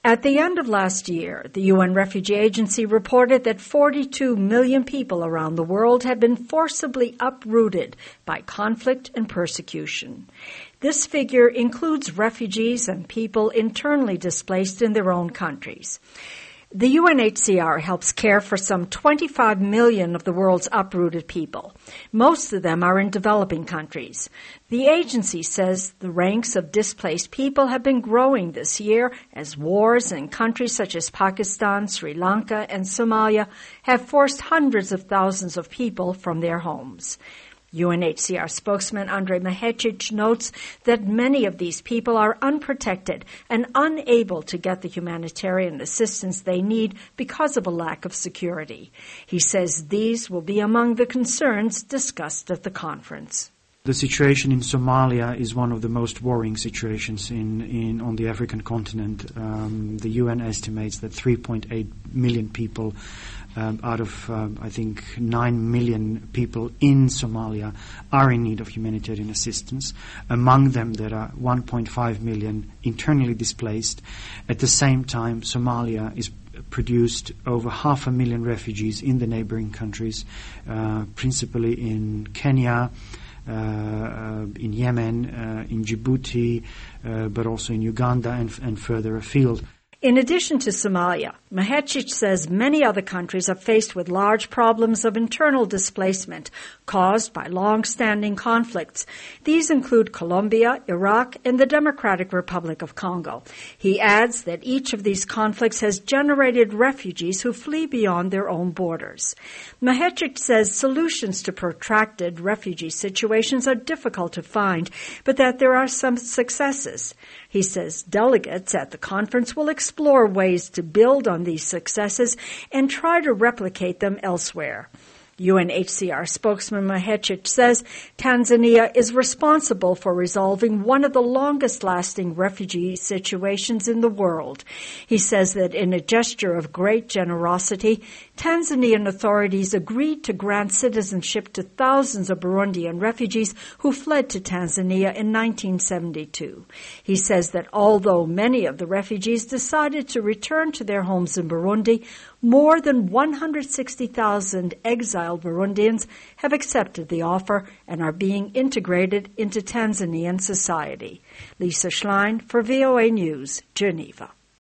At the end of last year, the UN Refugee Agency reported that 42 million people around the world had been forcibly uprooted by conflict and persecution. This figure includes refugees and people internally displaced in their own countries. The UNHCR helps care for some 25 million of the world's uprooted people. Most of them are in developing countries. The agency says the ranks of displaced people have been growing this year as wars in countries such as Pakistan, Sri Lanka, and Somalia have forced hundreds of thousands of people from their homes. UNHCR spokesman Andrej Mahecic notes that many of these people are unprotected and unable to get the humanitarian assistance they need because of a lack of security. He says these will be among the concerns discussed at the conference. The situation in Somalia is one of the most worrying situations on the African continent. The UN estimates that 3.8 million people out of, I think, 9 million people in Somalia are in need of humanitarian assistance. Among them, there are 1.5 million internally displaced. At the same time, Somalia is produced over 500,000 refugees in the neighboring countries, principally in Kenya, in Yemen, in Djibouti, but also in Uganda and further afield. In addition to Somalia, Mahecic says many other countries are faced with large problems of internal displacement caused by long-standing conflicts. These include Colombia, Iraq, and the Democratic Republic of Congo. He adds that each of these conflicts has generated refugees who flee beyond their own borders. Mahecic says solutions to protracted refugee situations are difficult to find, but that there are some successes. He says delegates at the conference will explore ways to build on these successes and try to replicate them elsewhere. UNHCR spokesman Mahecic says Tanzania is responsible for resolving one of the longest-lasting refugee situations in the world. He says that in a gesture of great generosity, Tanzanian authorities agreed to grant citizenship to thousands of Burundian refugees who fled to Tanzania in 1972. He says that although many of the refugees decided to return to their homes in Burundi, more than 160,000 exiled Burundians have accepted the offer and are being integrated into Tanzanian society. Lisa Schlein for VOA News, Geneva.